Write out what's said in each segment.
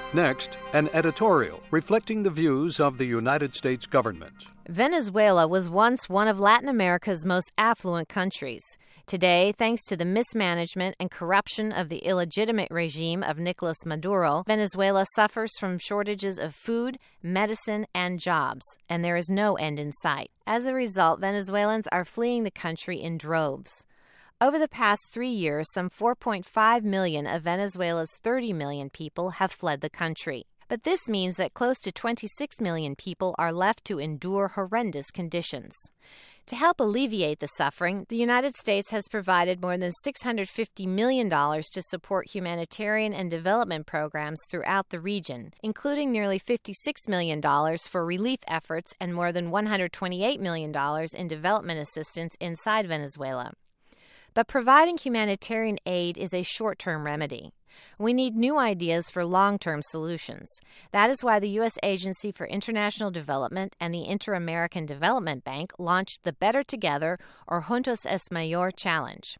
Next, an editorial reflecting the views of the United States government. Venezuela was once one of Latin America's most affluent countries. Today, thanks to the mismanagement and corruption of the illegitimate regime of Nicolas Maduro, Venezuela suffers from shortages of food, medicine, and jobs, and there is no end in sight. As a result, Venezuelans are fleeing the country in droves. Over the past 3 years, some 4.5 million of Venezuela's 30 million people have fled the country. But this means that close to 26 million people are left to endure horrendous conditions. To help alleviate the suffering, the United States has provided more than $650 million to support humanitarian and development programs throughout the region, including nearly $56 million for relief efforts and more than $128 million in development assistance inside Venezuela. But providing humanitarian aid is a short-term remedy. We need new ideas for long-term solutions. That is why the U.S. Agency for International Development and the Inter-American Development Bank launched the Better Together or Juntos es Mayor Challenge.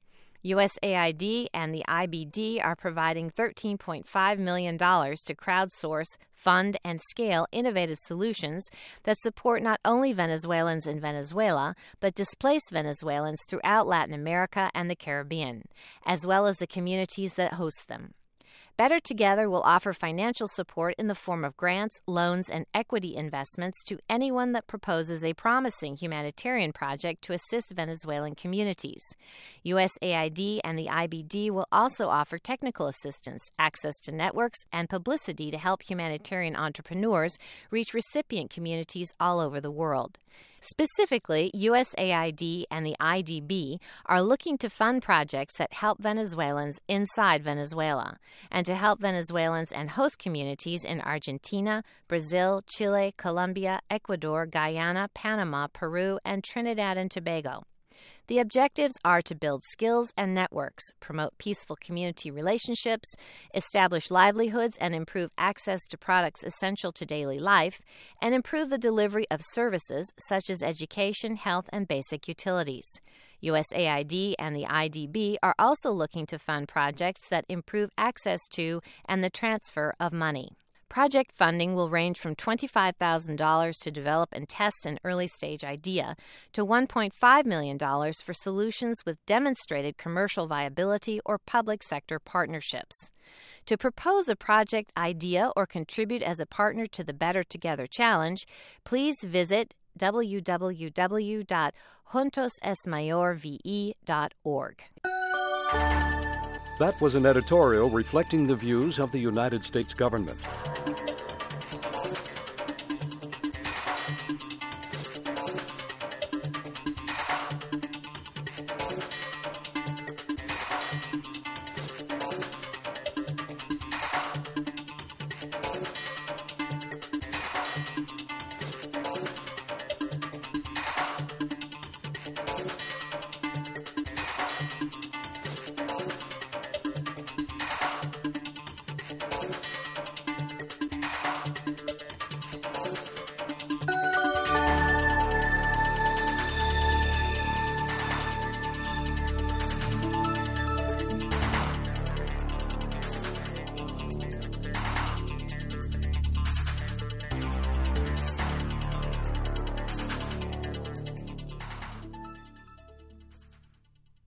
USAID and the IBD are providing $13.5 million to crowdsource, fund, and scale innovative solutions that support not only Venezuelans in Venezuela, but displaced Venezuelans throughout Latin America and the Caribbean, as well as the communities that host them. Better Together will offer financial support in the form of grants, loans, and equity investments to anyone that proposes a promising humanitarian project to assist Venezuelan communities. USAID and the IBD will also offer technical assistance, access to networks, and publicity to help humanitarian entrepreneurs reach recipient communities all over the world. Specifically, USAID and the IDB are looking to fund projects that help Venezuelans inside Venezuela and to help Venezuelans and host communities in Argentina, Brazil, Chile, Colombia, Ecuador, Guyana, Panama, Peru, and Trinidad and Tobago. The objectives are to build skills and networks, promote peaceful community relationships, establish livelihoods and improve access to products essential to daily life, and improve the delivery of services such as education, health, and basic utilities. USAID and the IDB are also looking to fund projects that improve access to and the transfer of money. Project funding will range from $25,000 to develop and test an early-stage idea to $1.5 million for solutions with demonstrated commercial viability or public sector partnerships. To propose a project idea or contribute as a partner to the Better Together Challenge, please visit www.juntosesmayorve.org. That was an editorial reflecting the views of the United States government.